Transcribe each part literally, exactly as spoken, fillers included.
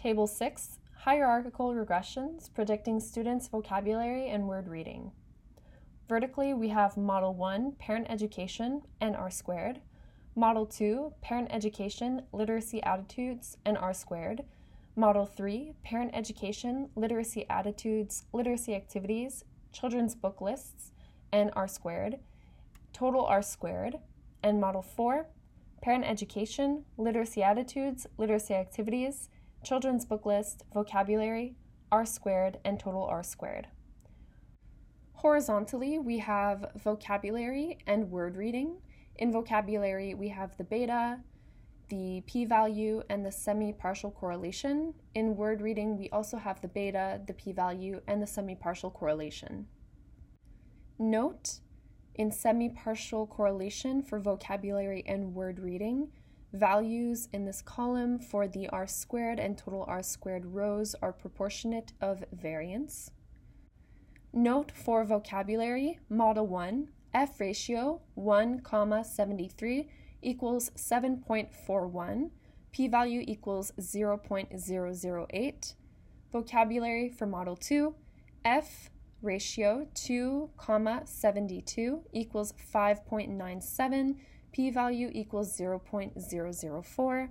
Table six, Hierarchical Regressions, Predicting Students' Vocabulary and Word Reading. Vertically, we have Model one, Parent Education, and R squared. Model two, Parent Education, Literacy Attitudes, and R squared. Model three, Parent Education, Literacy Attitudes, Literacy Activities, Children's Book Lists, and R squared. Total R squared. And Model four, Parent Education, Literacy Attitudes, Literacy Activities, Children's Book List, Vocabulary, R squared, and total R squared. Horizontally, we have vocabulary and word reading. In vocabulary, we have the beta, the p-value, and the semi-partial correlation. In word reading, we also have the beta, the p-value, and the semi-partial correlation. Note, in semi-partial correlation for vocabulary and word reading, values in this column for the R squared and total R squared rows are proportionate of variance. Note for vocabulary, Model one, F ratio one comma seventy-three equals seven point four one, p-value equals zero point zero zero eight. Vocabulary for Model two, F ratio two comma seventy-two equals five point nine seven, p-value equals zero point zero zero four.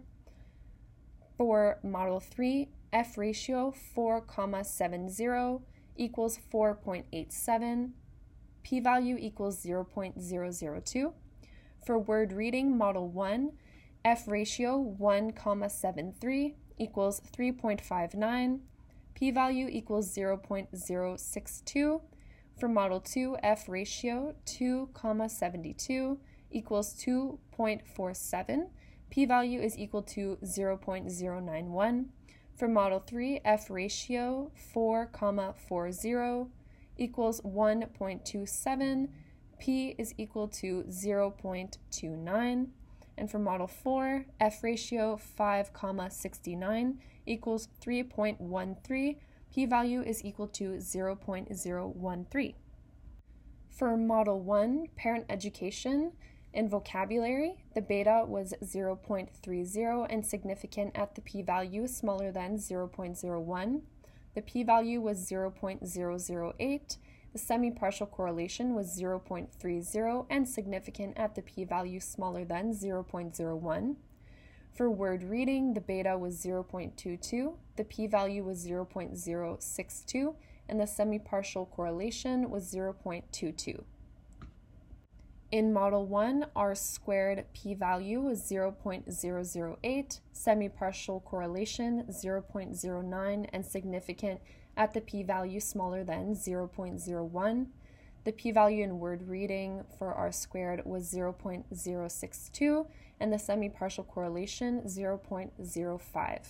For Model three, F ratio four comma seventy equals four point eight seven, p-value equals zero point zero zero two. For word reading, Model one, F ratio one comma seventy-three equals three point five nine, p-value equals zero point zero six two. For Model two, F ratio two comma seventy-two equals two point four seven, p-value is equal to zero point zero nine one. For Model three, F ratio four comma forty equals one point two seven, p is equal to zero point two nine. And for Model four, F ratio five comma sixty-nine equals three point one three, p-value is equal to zero point zero one three. For Model one, Parent Education, in vocabulary, the beta was zero point three zero and significant at the p-value smaller than zero point zero one. The p-value was zero point zero zero eight. The semi-partial correlation was zero point three zero and significant at the p-value smaller than zero point zero one. For word reading, the beta was zero point two two, the p-value was zero point zero six two, and the semi-partial correlation was zero point two two. In Model one, R squared p-value was zero point zero zero eight, semi-partial correlation zero point zero nine, and significant at the p-value smaller than zero point zero one. The p-value in word reading for R squared was zero point zero six two, and the semi-partial correlation zero point zero five.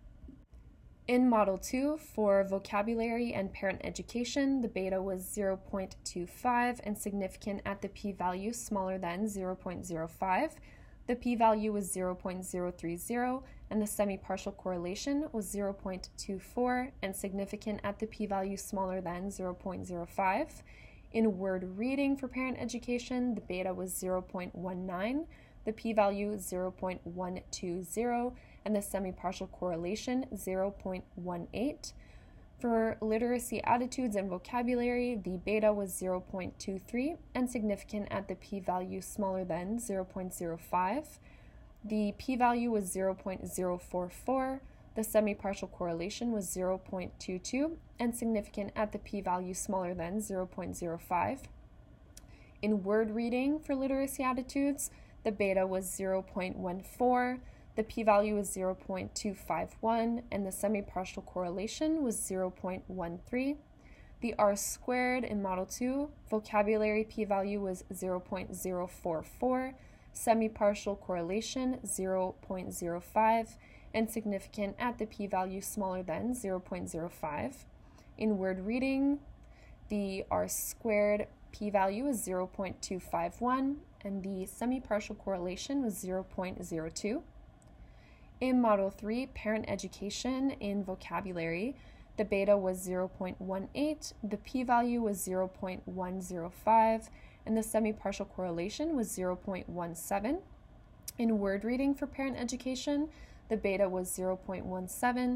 In Model two, for vocabulary and parent education, the beta was zero point two five and significant at the p-value smaller than zero point zero five. The p-value was zero point zero three zero, and the semi-partial correlation was zero point two four and significant at the p-value smaller than zero point zero five. In word reading for parent education, the beta was zero point one nine, the p-value zero point one two zero, and the semi-partial correlation zero point one eight. For literacy attitudes and vocabulary, the beta was zero point two three and significant at the p-value smaller than zero point zero five. The p-value was zero point zero four four. The semi-partial correlation was zero point two two and significant at the p-value smaller than zero point zero five. In word reading for literacy attitudes, the beta was zero point one four. The p-value was zero point two five one, and the semi-partial correlation was zero point one three. The R squared in Model two, vocabulary p-value was zero point zero four four, semi-partial correlation zero point zero five, and significant at the p-value smaller than zero point zero five. In word reading, the R squared p-value was zero point two five one, and the semi-partial correlation was zero point zero two. In Model three, Parent Education, in vocabulary, the beta was zero point one eight, the p-value was zero point one zero five, and the semi-partial correlation was zero point one seven. In word reading for Parent Education, the beta was zero point one seven,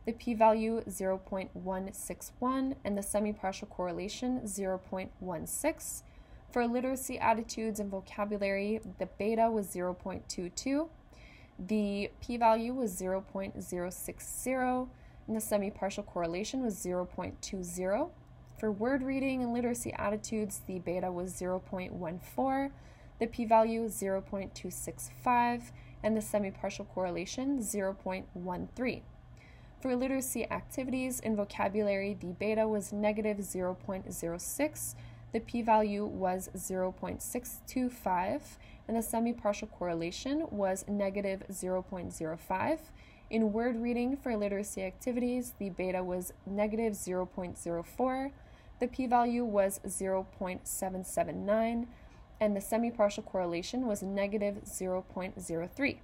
the p-value zero point one six one, and the semi-partial correlation zero point one six. For literacy attitudes and vocabulary, the beta was zero point two two, the p-value was zero point zero six zero, and the semi-partial correlation was zero point two zero. For word reading and literacy attitudes, the beta was zero point one four, the p-value zero point two six five, and the semi-partial correlation zero point one three. For literacy activities and vocabulary, the beta was negative zero point zero six, the p-value was zero point six two five, and the semi-partial correlation was negative zero point zero five. In word reading for literacy activities, the beta was negative zero point zero four, the p-value was zero point seven seven nine, and the semi-partial correlation was negative zero point zero three.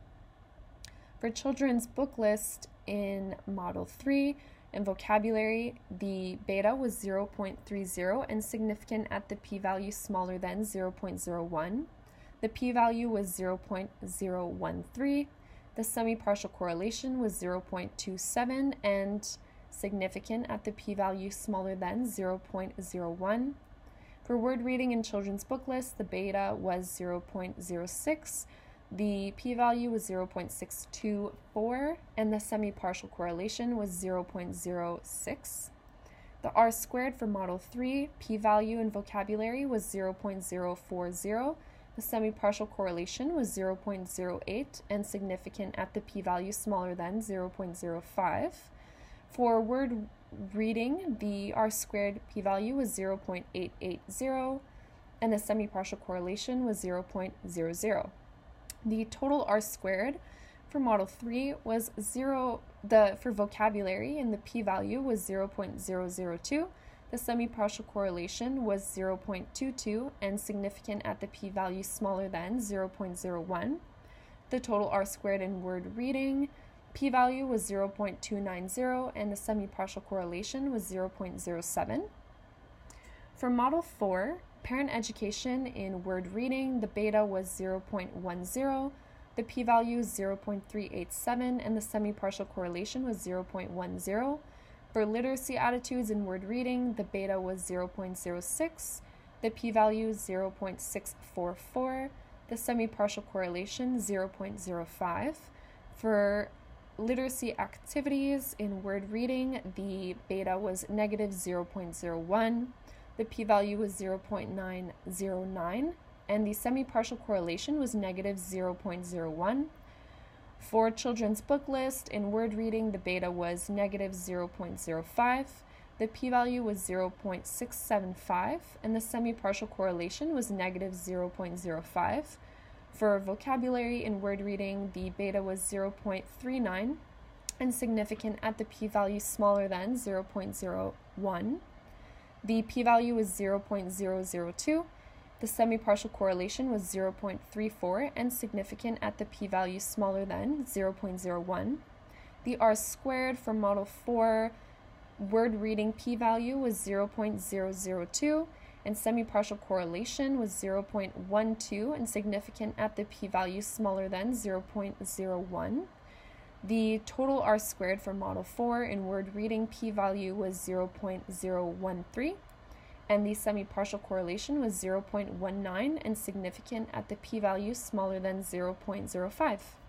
For children's book list in Model three and vocabulary, the beta was zero point three zero and significant at the p-value smaller than zero point zero one. The p-value was zero point zero one three. The semi-partial correlation was zero point two seven and significant at the p-value smaller than zero point zero one. For word reading in children's book list, the beta was zero point zero six, the p-value was zero point six two four, and the semi-partial correlation was zero point zero six. The R squared for Model three, p-value in vocabulary was zero point zero four zero, the semi-partial correlation was zero point zero eight, and significant at the p-value smaller than zero point zero five. For word reading, the R squared p-value was zero point eight eight zero, and the semi-partial correlation was zero point zero zero. The total R squared for Model three was zero, the, for vocabulary, and the p-value was zero point zero zero two, the semi-partial correlation was zero point two two, and significant at the p-value smaller than zero point zero one. The total R squared in word reading, p-value was zero point two nine zero, and the semi-partial correlation was zero point zero seven. For Model four, parent education in word reading, the beta was zero point one zero, the p-value is zero point three eight seven, and the semi-partial correlation was zero point one zero. For literacy attitudes in word reading, the beta was zero point zero six, the p-value is zero point six four four, the semi-partial correlation zero point zero five. For literacy activities in word reading, the beta was negative zero point zero one, the p-value was zero point nine zero nine, and the semi-partial correlation was negative zero point zero one. For children's book list in word reading, the beta was negative zero point zero five, the p-value was zero point six seven five, and the semi-partial correlation was negative zero point zero five. For vocabulary in word reading, the beta was zero point three nine and significant at the p-value smaller than zero point zero one. The p-value was zero point zero zero two. The semi-partial correlation was zero point three four and significant at the p-value smaller than zero point zero one. The R squared for Model four word reading p-value was zero point zero zero two, and semi-partial correlation was zero point one two and significant at the p-value smaller than zero point zero one. The total R squared for Model four in word reading p-value was zero point zero one three, and the semi-partial correlation was zero point one nine and significant at the p-value smaller than zero point zero five.